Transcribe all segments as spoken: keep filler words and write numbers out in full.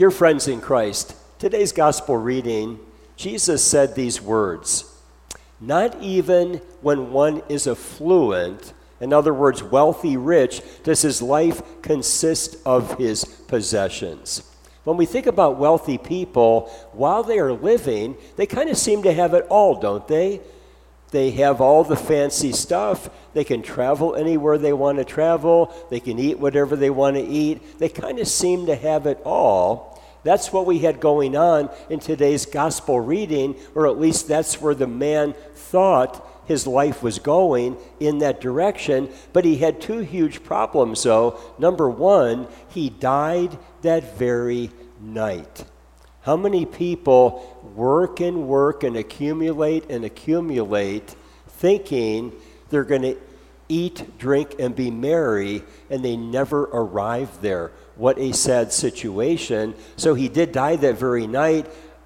Dear friends in Christ, today's gospel reading, Jesus said these words, "Not even when one is affluent, in other words, wealthy, rich, does his life consist of his possessions." When we think about wealthy people, while they are living, they kind of seem to have it all, don't they? They have all the fancy stuff. They can travel anywhere they want to travel. They can eat whatever they want to eat. They kind of seem to have it all. That's what we had going on in today's gospel reading, or at least that's where the man thought his life was going, in that direction. But he had two huge problems, though. Number one, he died that very night. How many people work and work and accumulate and accumulate thinking they're going to eat, drink, and be merry, and they never arrive there? What a sad situation. So he did die that very night.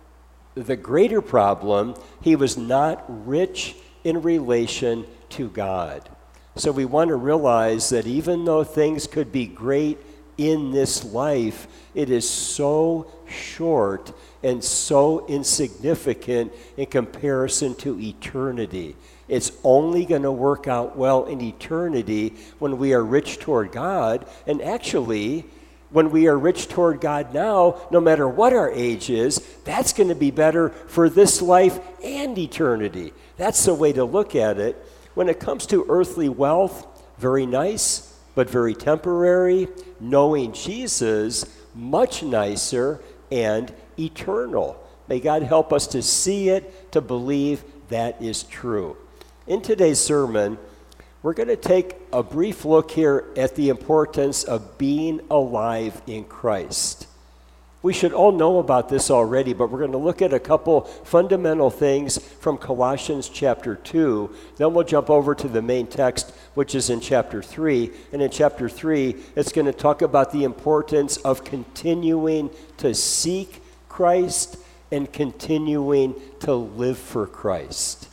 The greater problem, he was not rich in relation to God. So we want to realize that even though things could be great in this life, it is so short and so insignificant in comparison to eternity. It's only going to work out well in eternity when we are rich toward God. And actually, when we are rich toward God now, no matter what our age is, that's going to be better for this life and eternity. That's the way to look at it. When it comes to earthly wealth, very nice, but very temporary. Knowing Jesus, much nicer and eternal. May God help us to see it, to believe that is true. In today's sermon, we're going to take a brief look here at the importance of being alive in Christ. We should all know about this already, but we're going to look at a couple fundamental things from Colossians chapter two. Then we'll jump over to the main text, which is in chapter three. And in chapter three, it's going to talk about the importance of continuing to seek Christ and continuing to live for Christ.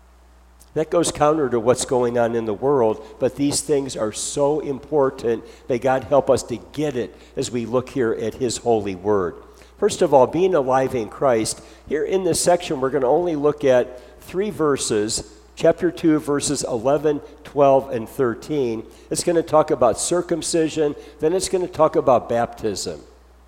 That goes counter to what's going on in the world, but these things are so important. May God help us to get it as we look here at his holy word. First of all, being alive in Christ. Here in this section, we're going to only look at three verses, chapter two, verses eleven, twelve, and thirteen. It's going to talk about circumcision, then it's going to talk about baptism.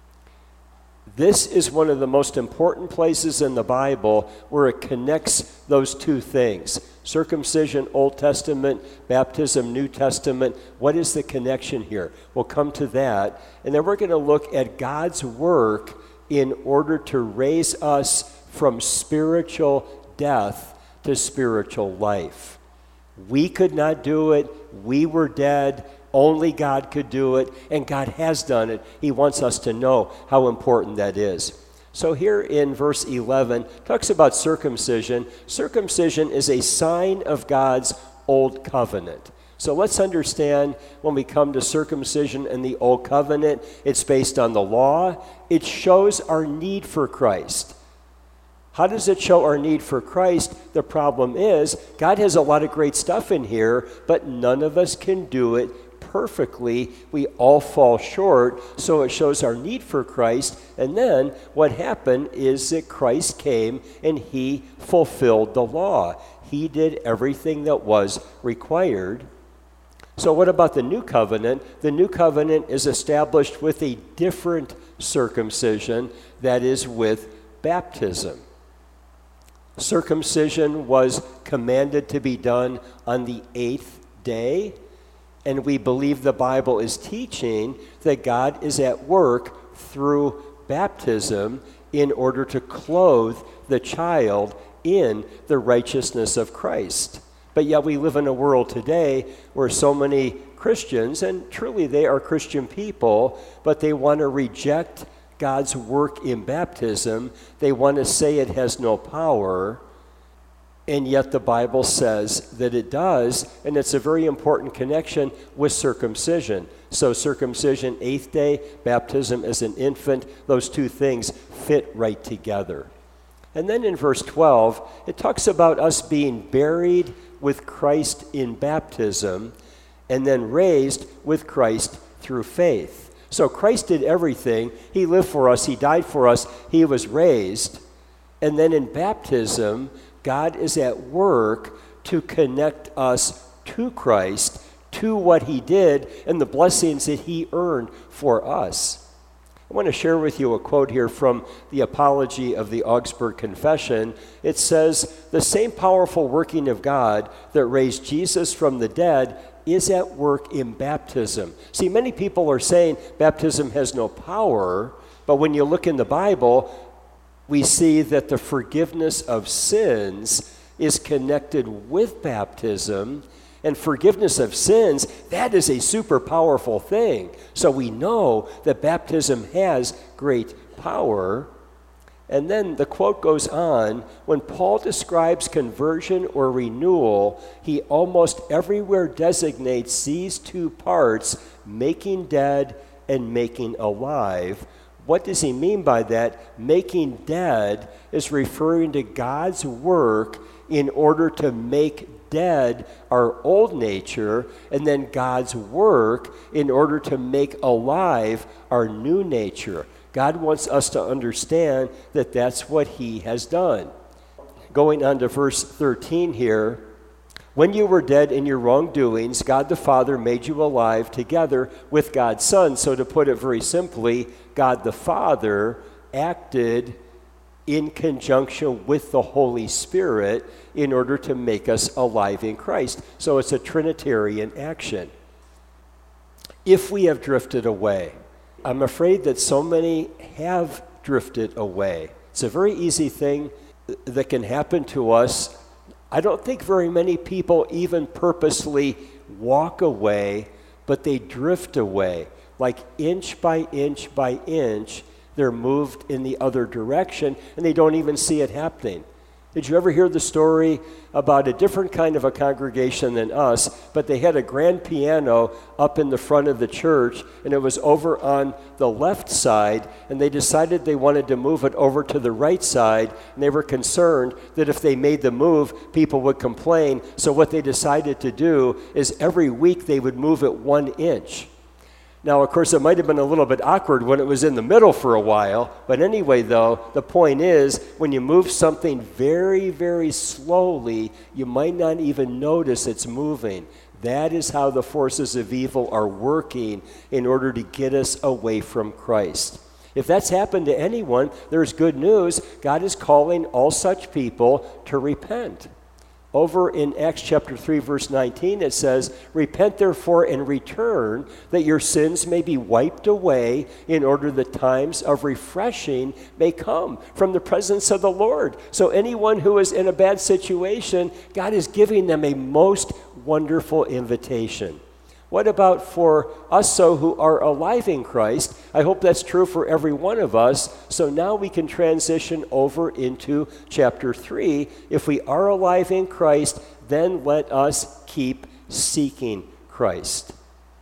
This is one of the most important places in the Bible where it connects those two things. Circumcision, Old Testament, baptism, New Testament. What is the connection here? We'll come to that. And then we're going to look at God's work in order to raise us from spiritual death to spiritual life. We could not do it. We were dead. Only God could do it, and God has done it. He wants us to know how important that is. So here in verse eleven, talks about circumcision. Circumcision is a sign of God's old covenant. So let's understand when we come to circumcision and the old covenant, it's based on the law. It shows our need for Christ. How does it show our need for Christ? The problem is, God has a lot of great stuff in here, but none of us can do it perfectly. We all fall short, so it shows our need for Christ. And then what happened is that Christ came and he fulfilled the law. He did everything that was required. So what about the new covenant? The new covenant is established with a different circumcision, that is with baptism. Circumcision was commanded to be done on the eighth day. And we believe the Bible is teaching that God is at work through baptism in order to clothe the child in the righteousness of Christ. But yet we live in a world today where so many Christians, and truly they are Christian people, but they want to reject God's work in baptism. They want to say it has no power. And yet the Bible says that it does, and it's a very important connection with circumcision. So circumcision, eighth day, baptism as an infant, those two things fit right together. And then in verse twelve, it talks about us being buried with Christ in baptism and then raised with Christ through faith. So Christ did everything. He lived for us. He died for us. He was raised. And then in baptism, God is at work to connect us to Christ, to what he did, and the blessings that he earned for us. I want to share with you a quote here from the Apology of the Augsburg Confession. It says, "The same powerful working of God that raised Jesus from the dead is at work in baptism." See, many people are saying baptism has no power, but when you look in the Bible, we see that the forgiveness of sins is connected with baptism. And forgiveness of sins, that is a super powerful thing. So we know that baptism has great power. And then the quote goes on, when Paul describes conversion or renewal, he almost everywhere designates these two parts, making dead and making alive. What does he mean by that? Making dead is referring to God's work in order to make dead our old nature, and then God's work in order to make alive our new nature. God wants us to understand that that's what he has done. Going on to verse thirteen here, when you were dead in your wrongdoings, God the Father made you alive together with God's Son. So to put it very simply, God the Father acted in conjunction with the Holy Spirit in order to make us alive in Christ. So it's a Trinitarian action. If we have drifted away, I'm afraid that so many have drifted away. It's a very easy thing that can happen to us. I don't think very many people even purposely walk away, but they drift away. Like inch by inch by inch, they're moved in the other direction, and they don't even see it happening. Did you ever hear the story about a different kind of a congregation than us, but they had a grand piano up in the front of the church, and it was over on the left side, and they decided they wanted to move it over to the right side, and they were concerned that if they made the move, people would complain. So what they decided to do is every week they would move it one inch. Now, of course, it might have been a little bit awkward when it was in the middle for a while, but anyway, though, the point is, when you move something very, very slowly, you might not even notice it's moving. That is how the forces of evil are working in order to get us away from Christ. If that's happened to anyone, there's good news. God is calling all such people to repent. Over in Acts chapter three, verse nineteen, it says, "Repent therefore and return, that your sins may be wiped away, in order that times of refreshing may come from the presence of the Lord." So anyone who is in a bad situation, God is giving them a most wonderful invitation. What about for us so who are alive in Christ? I hope that's true for every one of us. So now we can transition over into chapter three. If we are alive in Christ, then let us keep seeking Christ.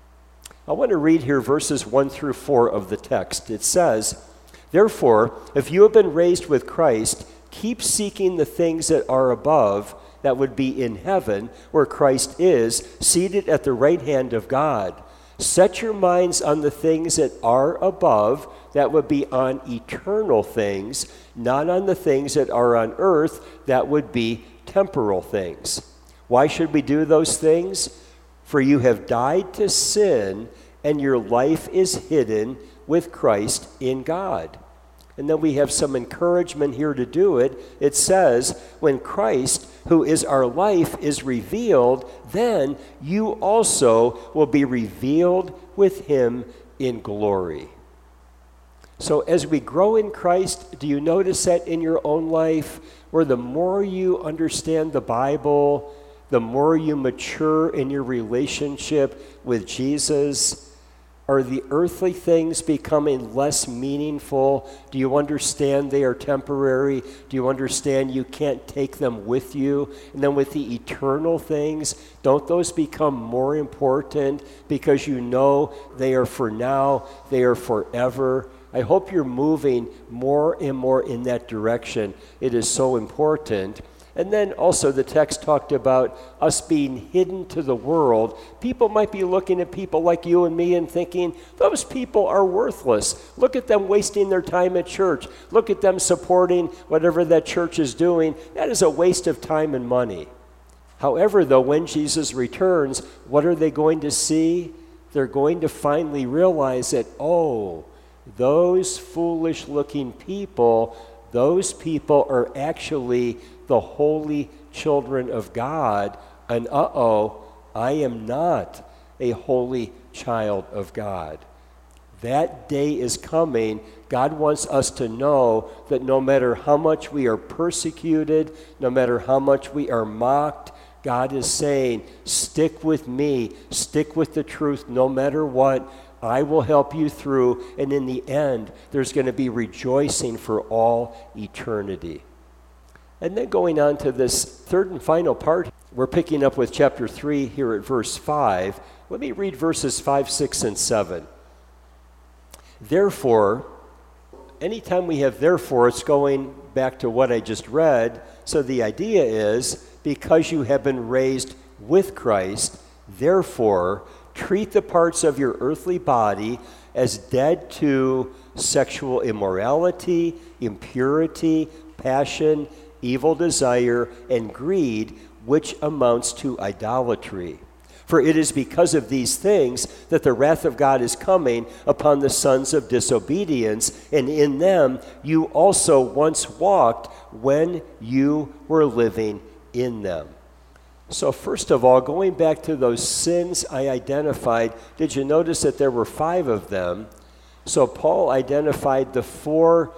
I want to read here verses one through four of the text. It says, "Therefore, if you have been raised with Christ, keep seeking the things that are above, that would be in heaven, where Christ is, seated at the right hand of God. Set your minds on the things that are above, that would be on eternal things, not on the things that are on earth, that would be temporal things. Why should we do those things? For you have died to sin, and your life is hidden with Christ in God." And then we have some encouragement here to do it. It says, "When Christ, who is our life, is revealed, then you also will be revealed with him in glory." So as we grow in Christ, do you notice that in your own life, where the more you understand the Bible, the more you mature in your relationship with Jesus, are the earthly things becoming less meaningful? Do you understand they are temporary? Do you understand you can't take them with you? And then with the eternal things, don't those become more important because you know they are for now, they are forever? I hope you're moving more and more in that direction. It is so important. And then also the text talked about us being hidden to the world. People might be looking at people like you and me and thinking, those people are worthless. Look at them wasting their time at church. Look at them supporting whatever that church is doing. That is a waste of time and money. However, though, when Jesus returns, what are they going to see? They're going to finally realize that, oh, those foolish-looking people, those people are actually the holy children of God, and uh-oh, I am not a holy child of God. That day is coming. God wants us to know that no matter how much we are persecuted, no matter how much we are mocked, God is saying, stick with me, stick with the truth no matter what. I will help you through, and in the end, there's going to be rejoicing for all eternity. And then going on to this third and final part, we're picking up with chapter three here at verse five. Let me read verses five, six, and seven. Therefore, anytime we have therefore, it's going back to what I just read. So the idea is, because you have been raised with Christ, therefore, treat the parts of your earthly body as dead to sexual immorality, impurity, passion, evil desire, and greed, which amounts to idolatry. For it is because of these things that the wrath of God is coming upon the sons of disobedience, and in them you also once walked when you were living in them. So first of all, going back to those sins I identified, did you notice that there were five of them? So Paul identified the four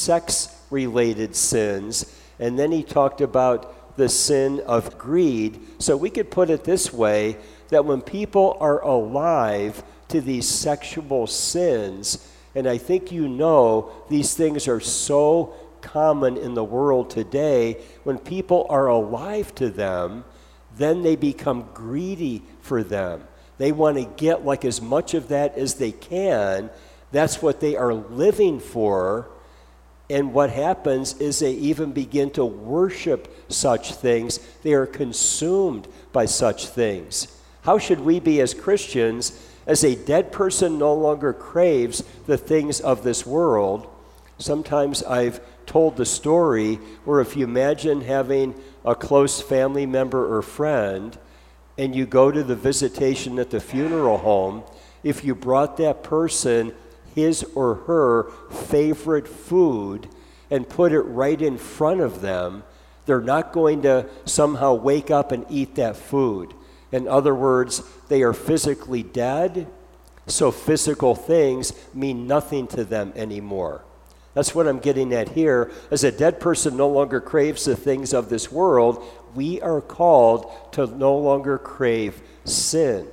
sex-related sins, and then he talked about the sin of greed. So we could put it this way, that when people are alive to these sexual sins, and I think you know these things are so common in the world today, when people are alive to them, then they become greedy for them. They want to get like as much of that as they can. That's what they are living for. And what happens is they even begin to worship such things. They are consumed by such things. How should we be as Christians? As a dead person no longer craves the things of this world. Sometimes I've told the story where if you imagine having a close family member or friend and you go to the visitation at the funeral home, if you brought that person his or her favorite food and put it right in front of them, they're not going to somehow wake up and eat that food. In other words, they are physically dead, so physical things mean nothing to them anymore. That's what I'm getting at here. As a dead person no longer craves the things of this world, we are called to no longer crave sin.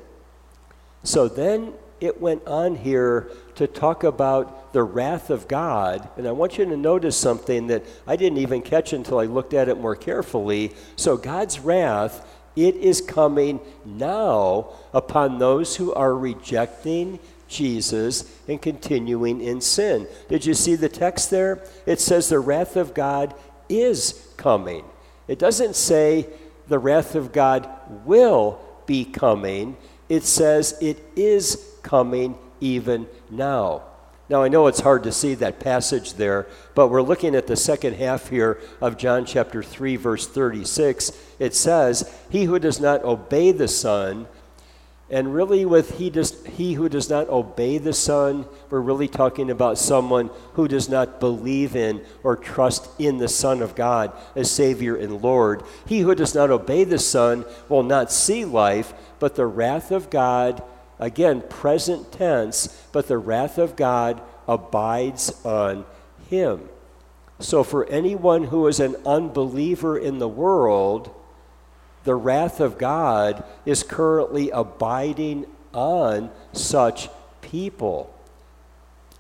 So then it went on here to talk about the wrath of God. And I want you to notice something that I didn't even catch until I looked at it more carefully. So God's wrath, it is coming now upon those who are rejecting Jesus and continuing in sin. Did you see the text there? It says the wrath of God is coming. It doesn't say the wrath of God will be coming. It says it is coming even now. Now, I know it's hard to see that passage there, but we're looking at the second half here of John chapter three, verse thirty-six. It says, he who does not obey the Son, and really with he, does, he who does not obey the Son, we're really talking about someone who does not believe in or trust in the Son of God as Savior and Lord. He who does not obey the Son will not see life, but the wrath of God, again, present tense, but the wrath of God abides on him. So for anyone who is an unbeliever in the world, the wrath of God is currently abiding on such people.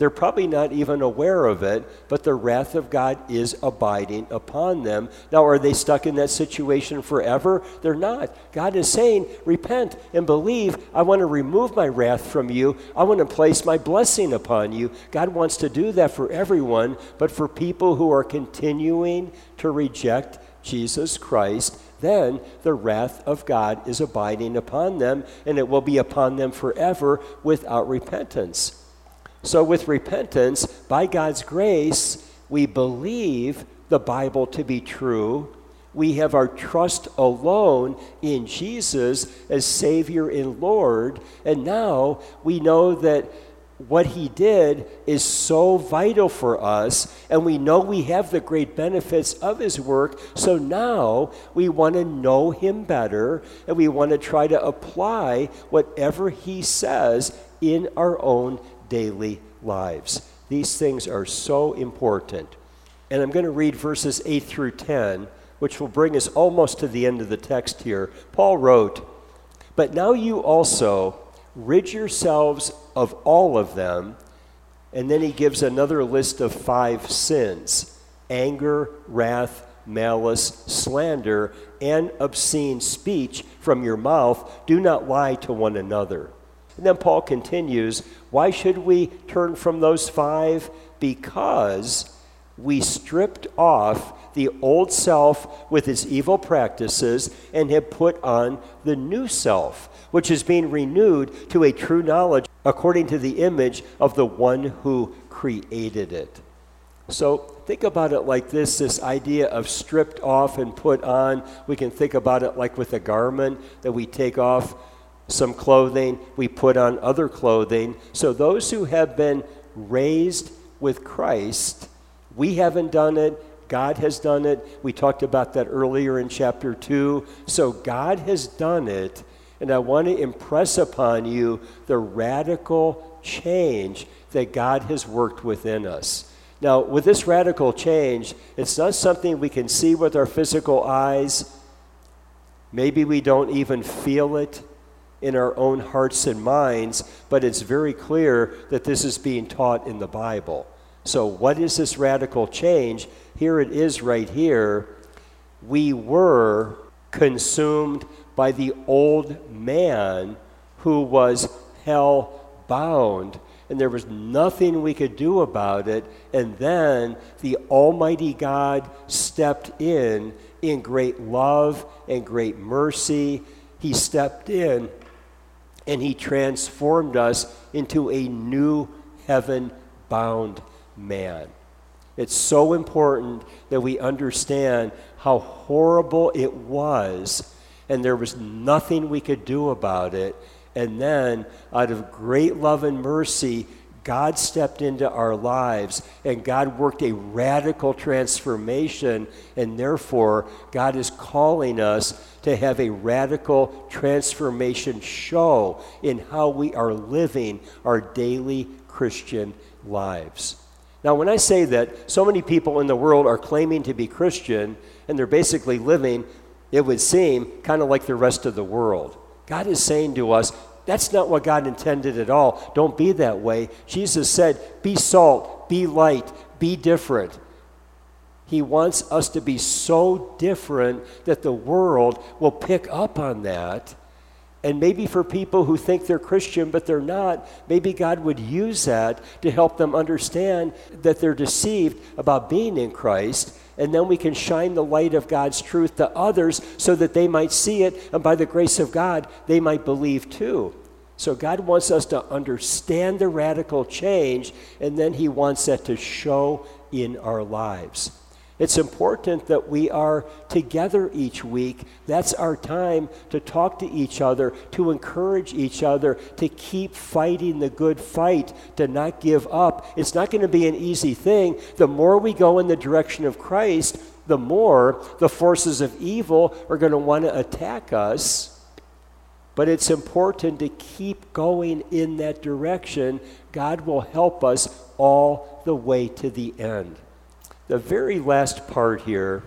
They're probably not even aware of it, but the wrath of God is abiding upon them. Now, are they stuck in that situation forever? They're not. God is saying, repent and believe. I want to remove my wrath from you. I want to place my blessing upon you. God wants to do that for everyone, but for people who are continuing to reject Jesus Christ, then the wrath of God is abiding upon them, and it will be upon them forever without repentance. So with repentance, by God's grace, we believe the Bible to be true. We have our trust alone in Jesus as Savior and Lord, and now we know that what he did is so vital for us, and we know we have the great benefits of his work, so now we want to know him better, and we want to try to apply whatever he says in our own daily lives. These things are so important. And I'm going to read verses eight through ten, which will bring us almost to the end of the text here. Paul wrote, "But now you also rid yourselves of all of them," and then he gives another list of five sins: anger, wrath, malice, slander, and obscene speech from your mouth. Do not lie to one another. And then Paul continues, why should we turn from those five? Because we stripped off the old self with its evil practices and have put on the new self, which is being renewed to a true knowledge according to the image of the one who created it. So think about it like this, this idea of stripped off and put on. We can think about it like with a garment, that we take off some clothing, we put on other clothing. So those who have been raised with Christ, we haven't done it, God has done it. We talked about that earlier in chapter two. So God has done it, and I want to impress upon you the radical change that God has worked within us. Now, with this radical change, it's not something we can see with our physical eyes. Maybe we don't even feel it in our own hearts and minds, but it's very clear that this is being taught in the Bible. So what is this radical change? Here it is right here. We were consumed by the old man who was hell-bound, and there was nothing we could do about it. And then the Almighty God stepped in in great love and great mercy. He stepped in and he transformed us into a new heaven-bound man. It's so important that we understand how horrible it was, and there was nothing we could do about it. And then, out of great love and mercy, God stepped into our lives, and God worked a radical transformation, and therefore, God is calling us to have a radical transformation show in how we are living our daily Christian lives. Now, when I say that, so many people in the world are claiming to be Christian, and they're basically living, it would seem, kind of like the rest of the world. God is saying to us, that's not what God intended at all. Don't be that way. Jesus said, be salt, be light, be different. He wants us to be so different that the world will pick up on that. And maybe for people who think they're Christian but they're not, maybe God would use that to help them understand that they're deceived about being in Christ. And then we can shine the light of God's truth to others so that they might see it, and by the grace of God, they might believe too. So God wants us to understand the radical change, and then he wants that to show in our lives. It's important that we are together each week. That's our time to talk to each other, to encourage each other, to keep fighting the good fight, to not give up. It's not going to be an easy thing. The more we go in the direction of Christ, the more the forces of evil are going to want to attack us. But it's important to keep going in that direction. God will help us all the way to the end. The very last part here,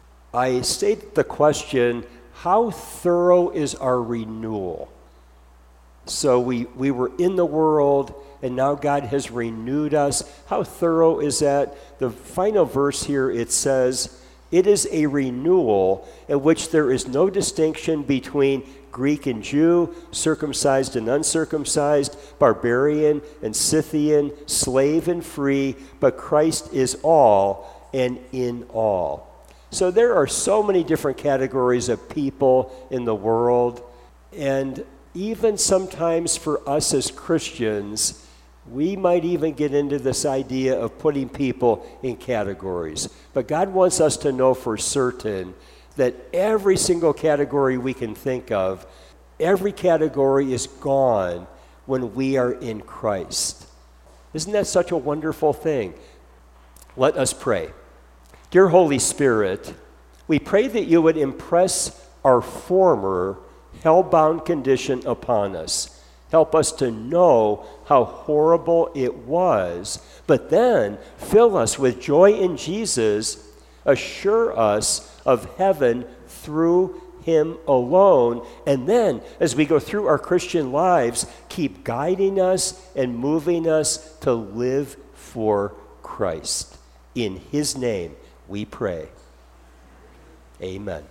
I stated the question, how thorough is our renewal? So we, we were in the world, and now God has renewed us. How thorough is that? The final verse here, it says, it is a renewal in which there is no distinction between Greek and Jew, circumcised and uncircumcised, barbarian and Scythian, slave and free, but Christ is all and in all. So there are so many different categories of people in the world, and even sometimes for us as Christians, we might even get into this idea of putting people in categories. But God wants us to know for certain that every single category we can think of, every category is gone when we are in Christ. Isn't that such a wonderful thing? Let us pray. Dear Holy Spirit, we pray that you would impress our former hell-bound condition upon us. Help us to know how horrible it was, but then fill us with joy in Jesus, assure us of heaven through him alone, and then as we go through our Christian lives, keep guiding us and moving us to live for Christ. In his name we pray. Amen.